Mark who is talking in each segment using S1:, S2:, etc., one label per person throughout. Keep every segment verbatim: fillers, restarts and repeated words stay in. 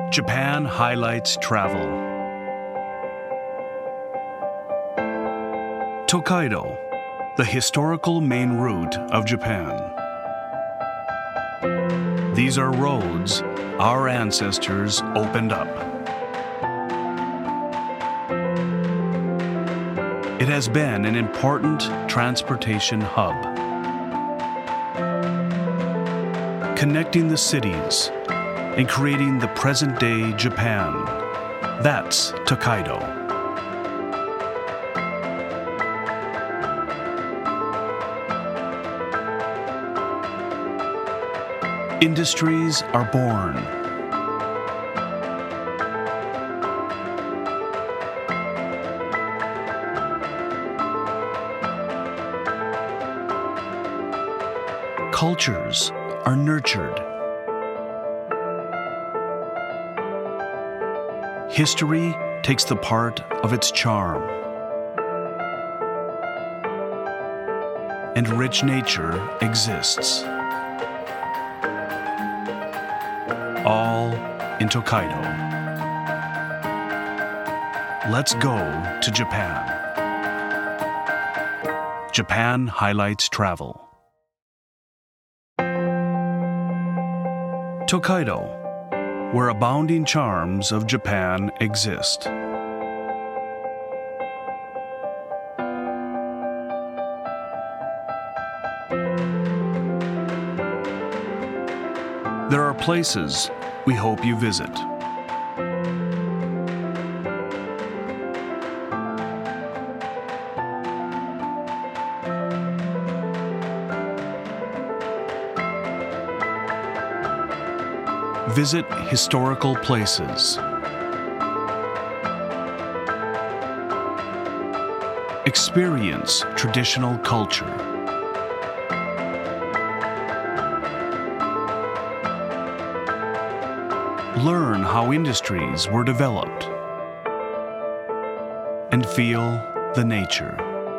S1: Japan highlights travel. Tokaido, the historical main route of Japan. These are roads our ancestors opened up. It has been an important transportation hub, connecting the cities and creating the present-day Japan. That's Tokaido. Industries are born. Cultures are nurtured. History takes the part of its charm. And rich nature exists. All in Tokaido. Let's go to Japan. Japan highlights travel. Tokaido, where abounding charms of Japan exist. There are places we hope you visit. Visit historical places. Experience traditional culture. Learn how industries were developed. And feel the nature.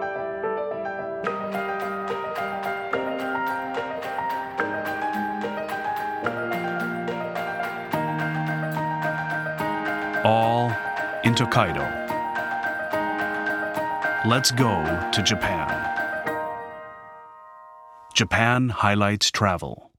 S1: All in Tokaido. Let's go to Japan. Japan highlights travel.